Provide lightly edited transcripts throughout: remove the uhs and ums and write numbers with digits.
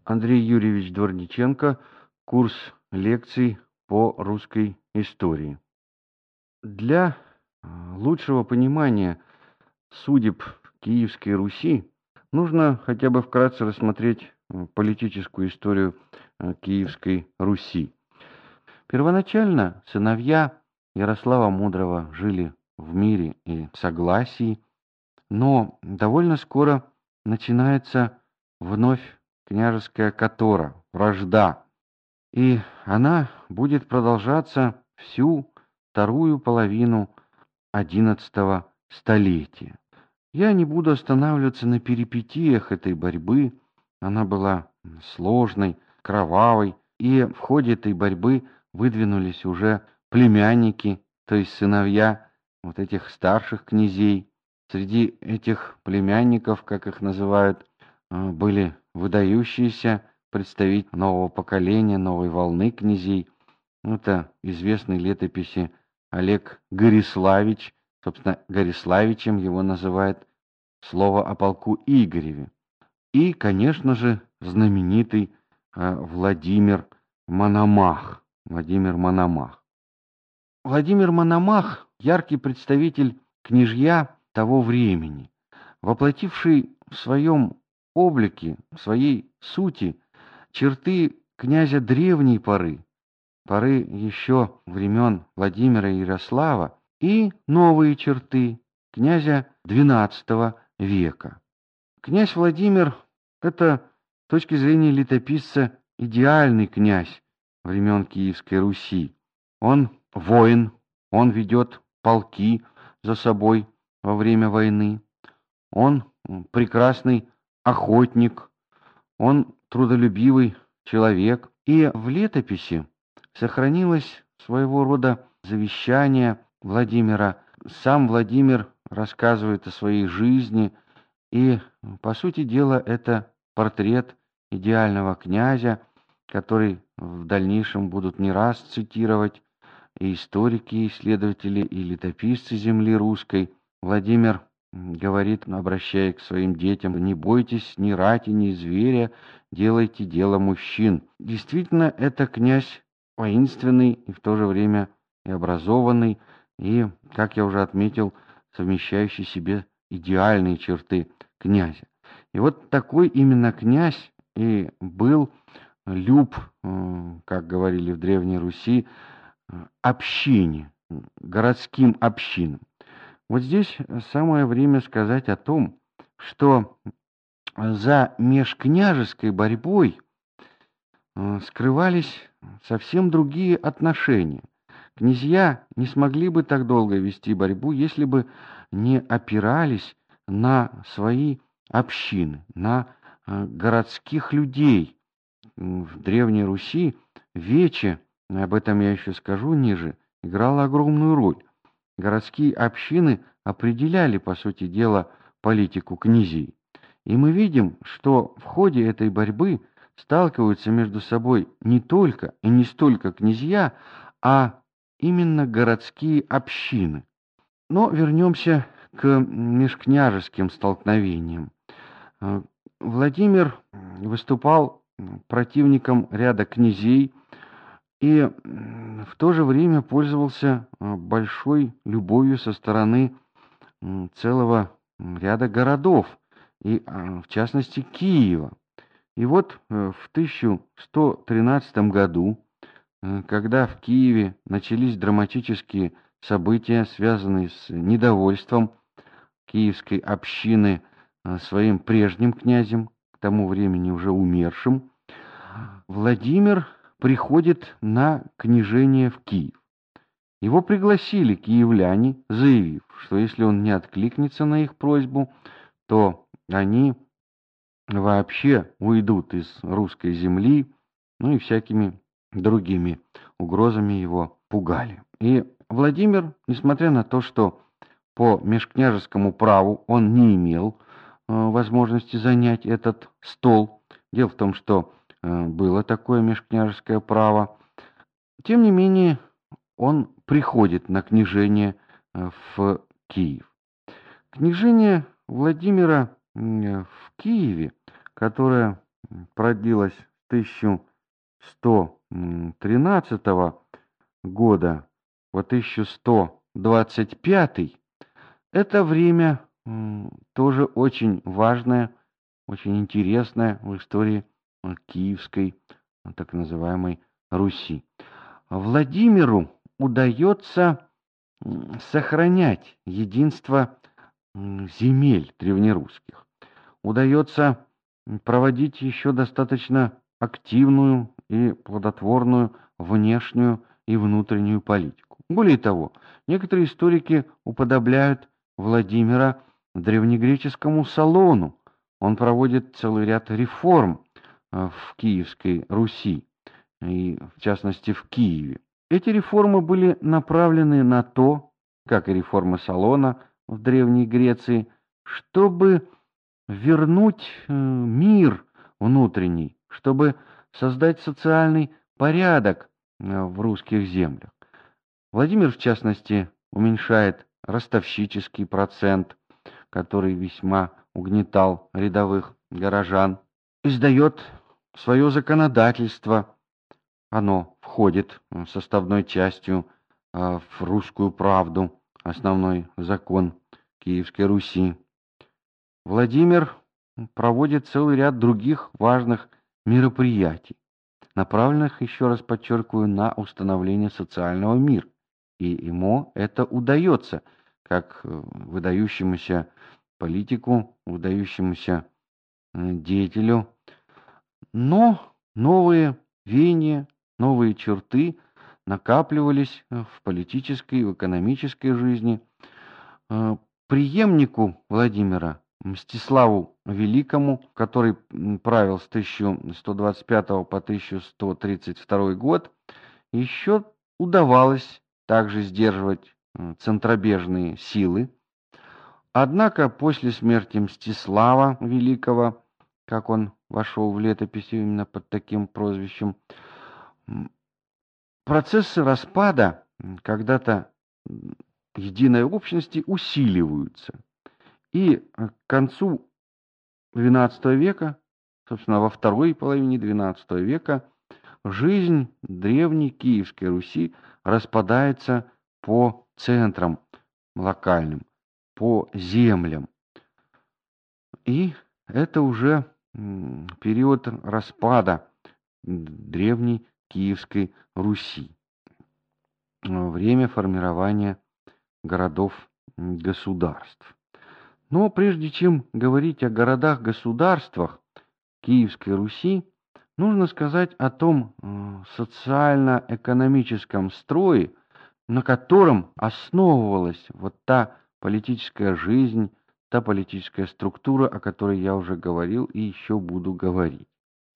Андрей Юрьевич Дворниченко. Курс лекций по русской истории. Для лучшего понимания судеб Киевской Руси нужно хотя бы вкратце рассмотреть политическую историю Киевской Руси. Первоначально сыновья Ярослава Мудрого жили в мире и согласии, но довольно скоро начинается вновь княжеская катора, вражда, и она будет продолжаться всю вторую половину XI столетия. Я не буду останавливаться на перипетиях этой борьбы. Она была сложной, кровавой, и в ходе этой борьбы выдвинулись уже племянники, то есть сыновья вот этих старших князей. Среди этих племянников, как их называют, были выдающиеся представители нового поколения, новой волны князей. Это известный летописи Олег Гориславич. Собственно, Гориславичем его называют слово о полку Игореве. И, конечно же, знаменитый Владимир Мономах. Владимир Мономах. Владимир Мономах — яркий представитель княжья того времени, воплотивший в своем облике, в своей сути черты князя древней поры, поры еще времен Владимира и Ярослава, и новые черты князя XII века. Князь Владимир — это, с точки зрения летописца, идеальный князь времен Киевской Руси. Он воин, он ведет полки за собой во время войны, он прекрасный охотник, он трудолюбивый человек. И в летописи сохранилось своего рода завещание Владимира. Сам Владимир рассказывает о своей жизни, и, по сути дела, это портрет идеального князя, который в дальнейшем будут не раз цитировать и историки, и исследователи, и летописцы земли русской. Владимир говорит, обращаясь к своим детям: «Не бойтесь ни рати, ни зверя, делайте дело мужчин». Действительно, это князь воинственный и в то же время и образованный, и, как я уже отметил, совмещающий в себе идеальные черты князя. И вот такой именно князь и был люб, как говорили в Древней Руси, общине, городским общинам. Вот здесь самое время сказать о том, что за межкняжеской борьбой скрывались совсем другие отношения. Князья не смогли бы так долго вести борьбу, если бы не опирались на свои общины, на городских людей. В Древней Руси вече, об этом я еще скажу ниже, играла огромную роль. Городские общины определяли, по сути дела, политику князей. И мы видим, что в ходе этой борьбы сталкиваются между собой не только и не столько князья, а именно городские общины. Но вернемся к межкняжеским столкновениям. Владимир выступал противником ряда князей и в то же время пользовался большой любовью со стороны целого ряда городов, и в частности Киева. И вот в 1113 году, когда в Киеве начались драматические события, связанные с недовольством киевской общины своим прежним князем, к тому времени уже умершим, Владимир приходит на княжение в Киев. Его пригласили киевляне, заявив, что если он не откликнется на их просьбу, то они вообще уйдут из русской земли, ну и всякими другими угрозами его пугали. И Владимир, несмотря на то, что по межкняжескому праву он не имел возможности занять этот стол, дело в том, что было такое межкняжеское право, тем не менее он приходит на княжение в Киев. Княжение Владимира в Киеве, которое продлилась с 1113 года по 1125, это время тоже очень важное, очень интересное в истории Киевской, так называемой Руси. Владимиру удается сохранять единство земель древнерусских. Удается проводить еще достаточно активную и плодотворную внешнюю и внутреннюю политику. Более того, некоторые историки уподобляют Владимира древнегреческому Солону. Он проводит целый ряд реформ в Киевской Руси, и в частности в Киеве. Эти реформы были направлены на то, как и реформы Солона в Древней Греции, чтобы вернуть мир внутренний, чтобы создать социальный порядок в русских землях. Владимир, в частности, уменьшает ростовщический процент, который весьма угнетал рядовых горожан, издает свое законодательство. Оно входит составной частью в русскую правду, основной закон Киевской Руси. Владимир проводит целый ряд других важных мероприятий, направленных, еще раз подчеркиваю, на установление социального мира. И ему это удается, как выдающемуся политику, выдающемуся деятелю. Но новые веяния, новые черты накапливались в политической, в экономической жизни. Преемнику Владимира, Мстиславу Великому, который правил с 1125 по 1132 год, еще удавалось также сдерживать центробежные силы. Однако после смерти Мстислава Великого, как он вошел в летопись именно под таким прозвищем, процессы распада когда-то единой общности усиливаются. И к концу XII века, собственно, во второй половине XII века, жизнь древней Киевской Руси распадается по центрам локальным, по землям. И это уже период распада древней Киевской Руси, время формирования городов-государств. Но прежде чем говорить о городах-государствах Киевской Руси, нужно сказать о том социально-экономическом строе, на котором основывалась вот та политическая жизнь, та политическая структура, о которой я уже говорил и еще буду говорить.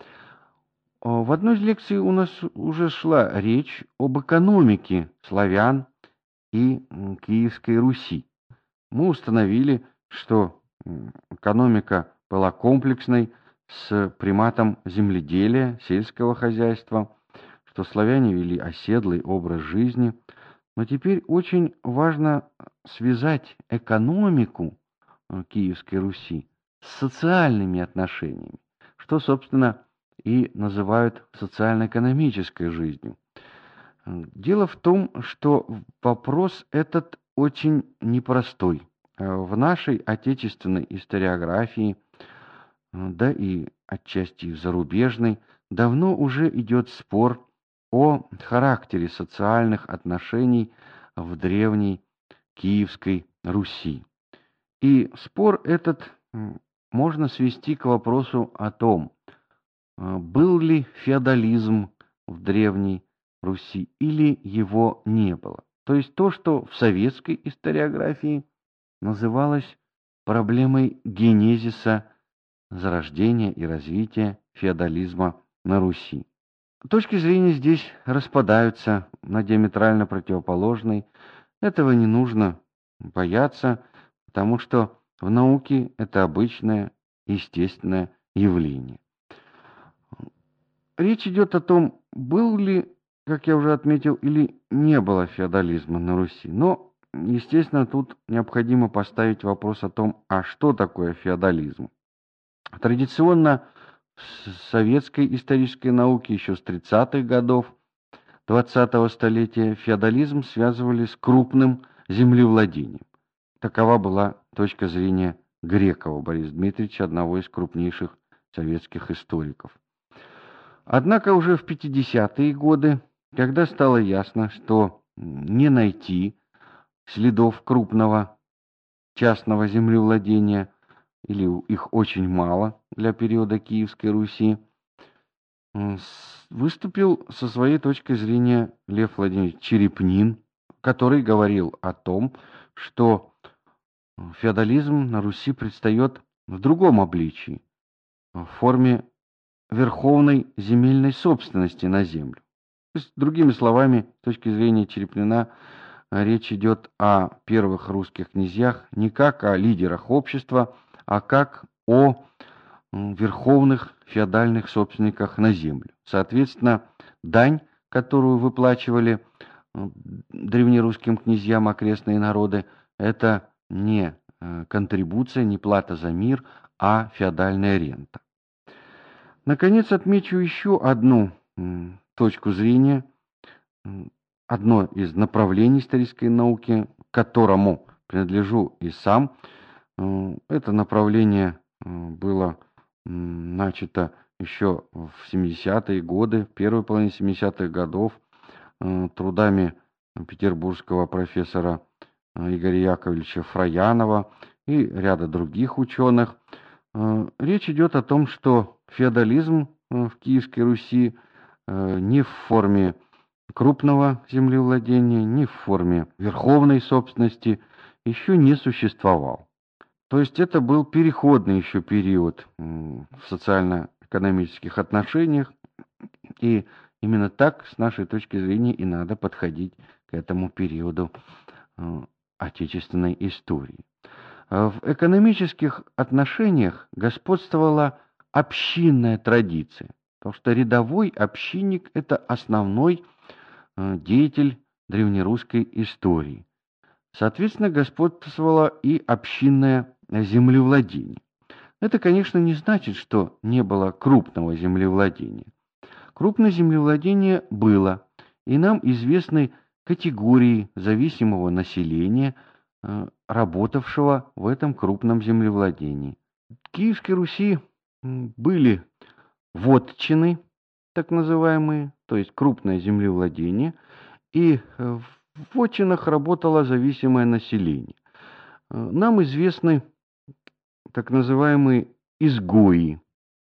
В одной из лекций у нас уже шла речь об экономике славян и Киевской Руси. Мы установили, что экономика была комплексной, с приматом земледелия, сельского хозяйства, что славяне вели оседлый образ жизни. Но теперь очень важно связать экономику Киевской Руси с социальными отношениями, что, собственно, и называют социально-экономической жизнью. Дело в том, что вопрос этот очень непростой. В нашей отечественной историографии, да и отчасти в зарубежной, давно уже идет спор о характере социальных отношений в древней Киевской Руси. И спор этот можно свести к вопросу о том, был ли феодализм в древней Руси или его не было. То есть то, что в советской историографии называлось проблемой генезиса, зарождения и развития феодализма на Руси. Точки зрения здесь распадаются на диаметрально противоположные. Этого не нужно бояться, потому что в науке это обычное, естественное явление. Речь идет о том, был ли, как я уже отметил, или не было феодализма на Руси. Но, естественно, тут необходимо поставить вопрос о том, а что такое феодализм. Традиционно в советской исторической науке еще с 30-х годов 20-го столетия феодализм связывали с крупным землевладением. Такова была точка зрения Грекова Бориса Дмитриевича, одного из крупнейших советских историков. Однако уже в 50-е годы, когда стало ясно, что не найти следов крупного частного землевладения, или их очень мало для периода Киевской Руси, выступил со своей точки зрения Лев Владимирович Черепнин, который говорил о том, что феодализм на Руси предстает в другом обличии, в форме верховной земельной собственности на землю. То есть, другими словами, с точки зрения Черепнина, речь идет о первых русских князьях не как о лидерах общества, а как о верховных феодальных собственниках на землю. Соответственно, дань, которую выплачивали древнерусским князьям окрестные народы, это не контрибуция, не плата за мир, а феодальная рента. Наконец, отмечу еще одну точку зрения, одно из направлений исторической науки, к которому принадлежу и сам. Это направление было начато еще в 70-е годы, в первой половине 70-х годов, трудами петербургского профессора Игоря Яковлевича Фраянова и ряда других ученых. Речь идет о том, что феодализм в Киевской Руси не в форме крупного землевладения, не в форме верховной собственности еще не существовал. То есть это был переходный еще период в социально-экономических отношениях, и именно так, с нашей точки зрения, и надо подходить к этому периоду отечественной истории. В экономических отношениях господствовала общинная традиция, потому что рядовой общинник – это основной деятель древнерусской истории. Соответственно, господствовало и общинное землевладение. Это, конечно, не значит, что не было крупного землевладения. Крупное землевладение было, и нам известны категории зависимого населения, работавшего в этом крупном землевладении. В Киевской Руси были вотчины, так называемые, то есть крупное землевладение, и в вотчинах работало зависимое население. Нам известны так называемые изгои.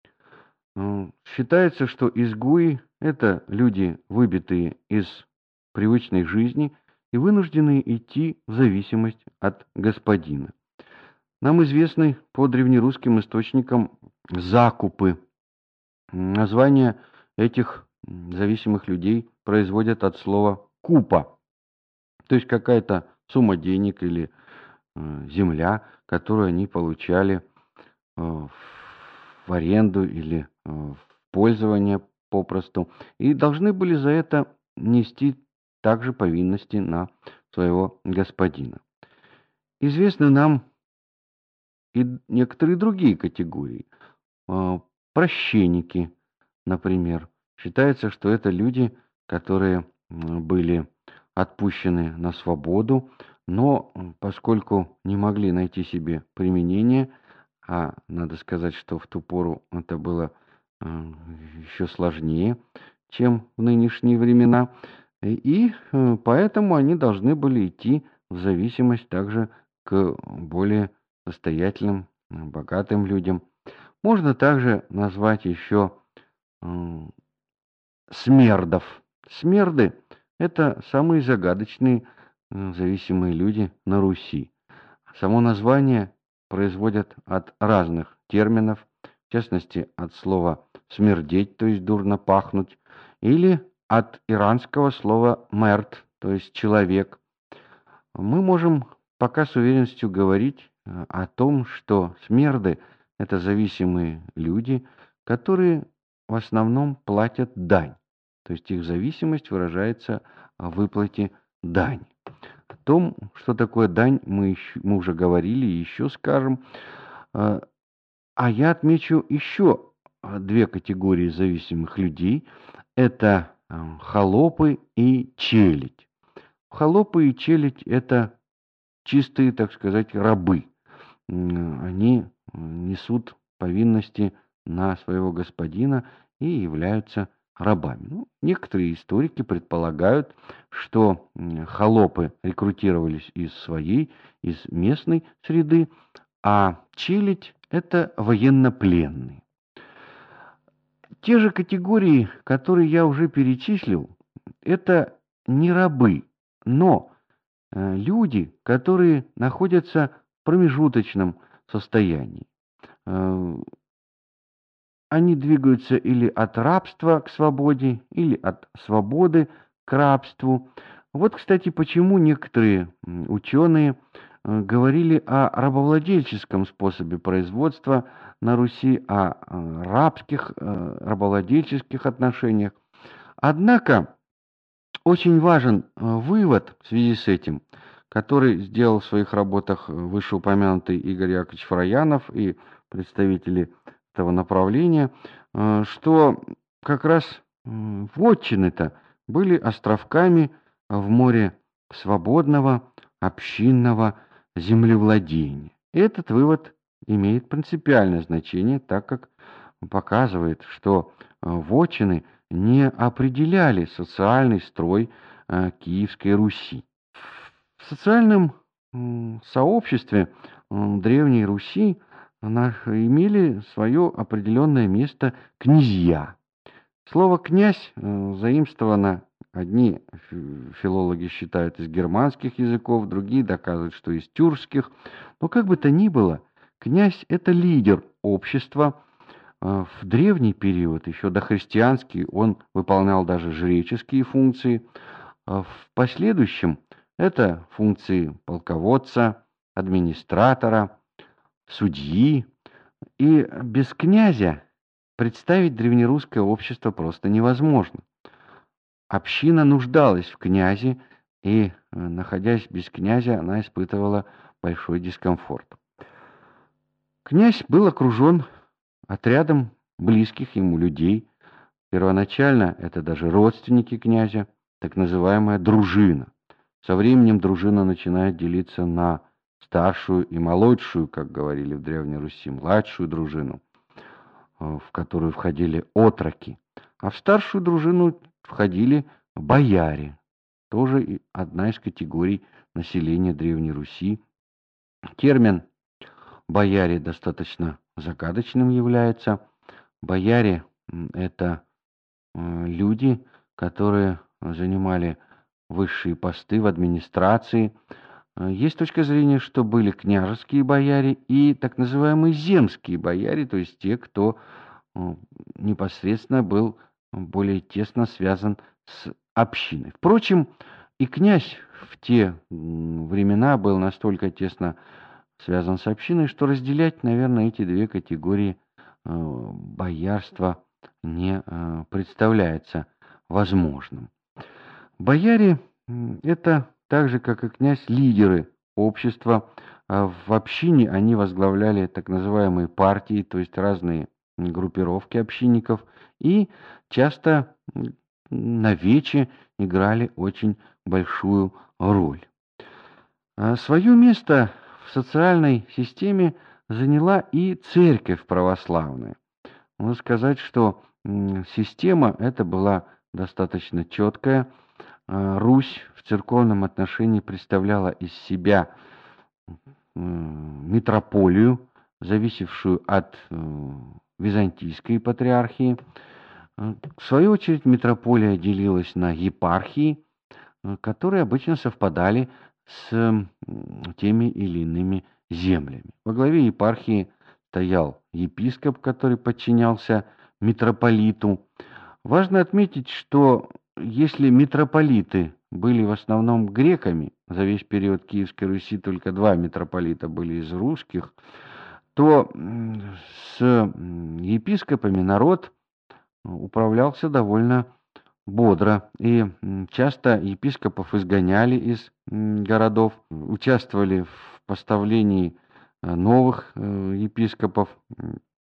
Считается, что изгои – это люди, выбитые из привычной жизни и вынужденные идти в зависимость от господина. Нам известны по древнерусским источникам закупы. Названия этих зависимых людей производят от слова «купа», то есть какая-то сумма денег или земля, которую они получали в аренду или в пользование попросту, и должны были за это нести также повинности на своего господина. Известны нам и некоторые другие категории. Прощенники, например. Считается, что это люди, которые были отпущены на свободу, но поскольку не могли найти себе применение, а надо сказать, что в ту пору это было еще сложнее, чем в нынешние времена, и поэтому они должны были идти в зависимость также к более состоятельным, богатым людям. Можно также назвать еще смердов. Смерды – это самые загадочные зависимые люди на Руси. Само название производят от разных терминов, в частности, от слова «смердеть», то есть дурно пахнуть, или от иранского слова «мерт», то есть «человек». Мы можем пока с уверенностью говорить о том, что смерды – это зависимые люди, которые в основном платят дань. То есть их зависимость выражается в выплате дани. О том, что такое дань, мы уже говорили и еще скажем. А я отмечу еще две категории зависимых людей. Это холопы и челядь. Холопы и челядь — это чистые, так сказать, рабы. Они несут повинности на своего господина и являются рабами. Ну, некоторые историки предполагают, что холопы рекрутировались из местной среды, а челядь — это военнопленные. Те же категории, которые я уже перечислил, это не рабы, но люди, которые находятся в промежуточном состоянии. Э, Они двигаются или от рабства к свободе, или от свободы к рабству. Вот, кстати, почему некоторые ученые говорили о рабовладельческом способе производства на Руси, о рабских, рабовладельческих отношениях. Однако очень важен вывод в связи с этим, который сделал в своих работах вышеупомянутый Игорь Яковлевич Фраянов и представители этого направления, что как раз вотчины-то были островками в море свободного общинного землевладения. Этот вывод имеет принципиальное значение, так как показывает, что вотчины не определяли социальный строй Киевской Руси. В социальном сообществе Древней Руси имели свое определенное место князья. Слово «князь» заимствовано, одни филологи считают, из германских языков, другие доказывают, что из тюркских. Но как бы то ни было, князь — это лидер общества. В древний период, еще дохристианский, он выполнял даже жреческие функции. В последующем это функции полководца, администратора, судьи. И без князя представить древнерусское общество просто невозможно. Община нуждалась в князе, и, находясь без князя, она испытывала большой дискомфорт. Князь был окружен отрядом близких ему людей. Первоначально это даже родственники князя, так называемая дружина. Со временем дружина начинает делиться на старшую и молодшую, как говорили в Древней Руси, младшую дружину, в которую входили отроки. А в старшую дружину входили бояре, тоже одна из категорий населения Древней Руси. Термин «бояре» достаточно загадочным является. Бояре — это люди, которые занимали высшие посты в администрации. Есть точка зрения, что были княжеские бояре и так называемые земские бояре, то есть те, кто непосредственно был более тесно связан с общиной. Впрочем, и князь в те времена был настолько тесно связан с общиной, что разделять, наверное, эти две категории боярства не представляется возможным. Бояре это так же, как и князь, лидеры общества. В общине они возглавляли так называемые партии, то есть разные группировки общинников, и часто на вече играли очень большую роль. Свое место в социальной системе заняла и церковь православная. Можно сказать, что система эта была достаточно четкая. Русь в церковном отношении представляла из себя митрополию, зависевшую от византийской патриархии. В свою очередь митрополия делилась на епархии, которые обычно совпадали с теми или иными землями. Во главе епархии стоял епископ, который подчинялся митрополиту. Важно отметить, что если митрополиты были в основном греками, за весь период Киевской Руси только 2 митрополита были из русских, то с епископами народ управлялся довольно бодро, и часто епископов изгоняли из городов, участвовали в поставлении новых епископов.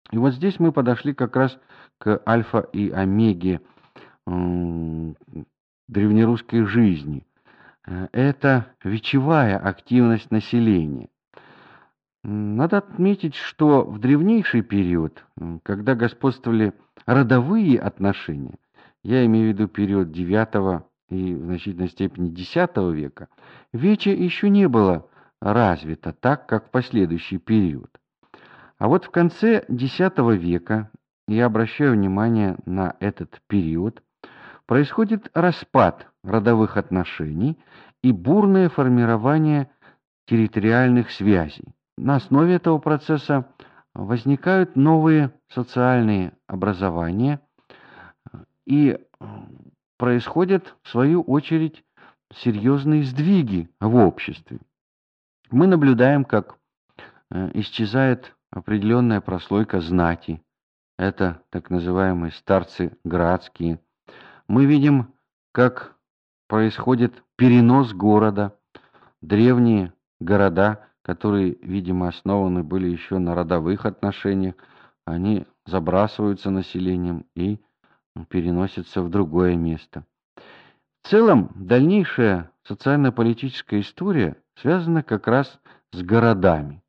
И вот здесь мы подошли как раз к альфа и омеге м, древнерусской жизни. Это вечевая активность населения. Надо отметить, что в древнейший период, когда господствовали родовые отношения, я имею в виду период IX и в значительной степени X века, вече еще не было развито так, как в последующий период. А вот в конце X века, я обращаю внимание на этот период, происходит распад родовых отношений и бурное формирование территориальных связей. На основе этого процесса возникают новые социальные образования и происходят, в свою очередь, серьезные сдвиги в обществе. Мы наблюдаем, как исчезает определенная прослойка знати. Это так называемые старцы градские. Мы видим, как происходит перенос города. Древние города, которые, видимо, основаны были еще на родовых отношениях, они забрасываются населением и переносятся в другое место. В целом, дальнейшая социально-политическая история связана как раз с городами.